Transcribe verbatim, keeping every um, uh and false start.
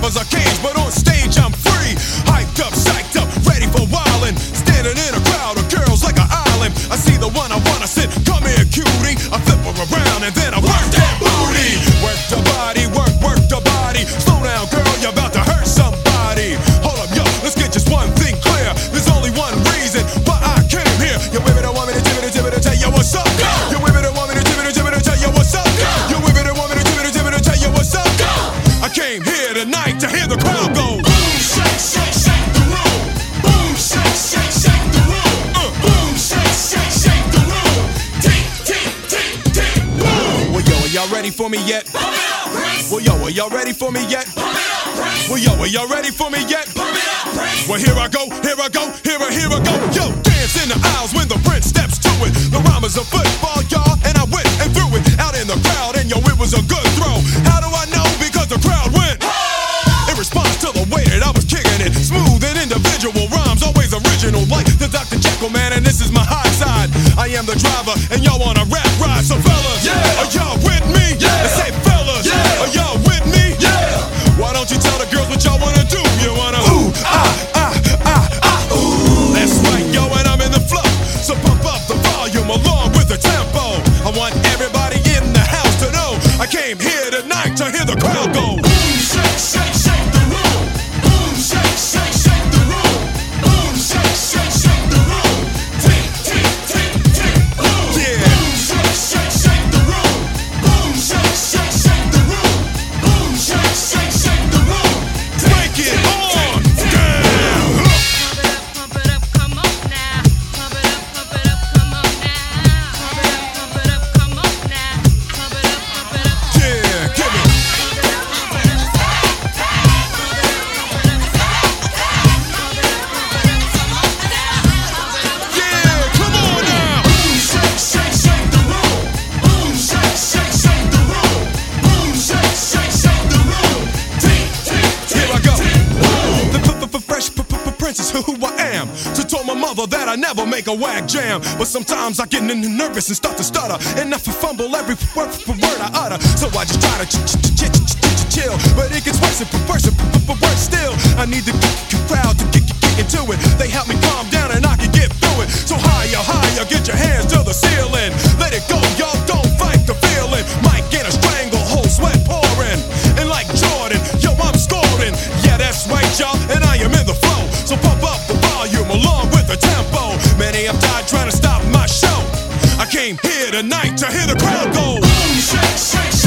was a cage, but on stage I'm free. Hyped up, psyched up, ready for wildin'. Standing in a crowd of girls like an island. I see the one I wanna sit, come here cutie. I flip her around and then I work that booty. Work the body, work, work the body. Slow down girl, you're about to hurt somebody. Hold up, yo, let's get just one thing clear. There's only one reason why I came here. You women don't want me to tell me to tell me to tell you what's up. You women don't want me to tell me to tell me to tell you what's up. You women don't want me to tell me to tell me to tell you what's up. I came here tonight to hear the crowd go boom, shake, shake, shake the room. Boom, shake, shake, shake the room. Uh, boom, shake, shake, shake the room. Tick, tick, tick, tick, boom. Well, yo, are y'all ready for me yet? Pump it up, Prince. Well, yo, are y'all ready for me yet? Pump it up, Prince. Well, yo, are y'all ready for me yet? Pump it up, Prince. Well, here I go, here I go, here I, here I go. Yo, dance in the aisles when the Prince steps to it. The rhyme is a football, y'all, and I went and threw it out in the crowd, and yo, it was a good throw. How do I know? Because the crowd went. In response to the way that I was kicking it, smooth and individual rhymes, always original, like the Doctor Jekyll man, and this is my high side. I am the driver, and y'all on a rap ride, so fellas, yeah. Are y'all with me? Yeah. And say fellas, yeah. Are y'all with me? Yeah. Why don't you tell the girls what y'all wanna do? You wanna ooh, ah, ah, ah, ah, ooh. That's right, yo, and I'm in the flow, so pump up the volume along with the tempo. I want everybody in the house to know I came here tonight to hear the crowd go boom, shake, shake, shake the room. Boom, shake, shake, shake the room. Boom, shake, shake, shake the room. Tick, tick, tick, tick, boom. Yeah. Boom, shake, shake, shake the room. Boom, shake, shake, shake the room. Boom, shake, shake, shake the room. Break it on down. Pump it up, pump it up, come on now. Pump it up, pump it up, come on now. Pump it up, pump it up, come on now. Pump it up, pump it up. Yeah, give it. Yeah, come on now. Boom, shake, shake, shake the room. Boom, shake, shake, shake the room. Boom, shake, shake, shake the room. Tick, tick, tick. Here I go. The fresh Prince is who I am. So told my mother that I never make a whack jam. But sometimes I get nervous and start to stutter, and I fumble every word for word I utter. So I just try to chill, but it gets worse and worse and worse still. I need the crowd to get into it. They help me calm down and I can get through it. So higher, higher, get your hands to the ceiling. Let it go, y'all, don't fight the feeling. Might get a stranglehold, sweat pouring. And like Jordan, yo, I'm scoring. Yeah, that's right, y'all, and I am in the flow. So pump up the volume along with the tempo. Many have died trying to stop my show. I came here tonight to hear the crowd go boom, shake, shake,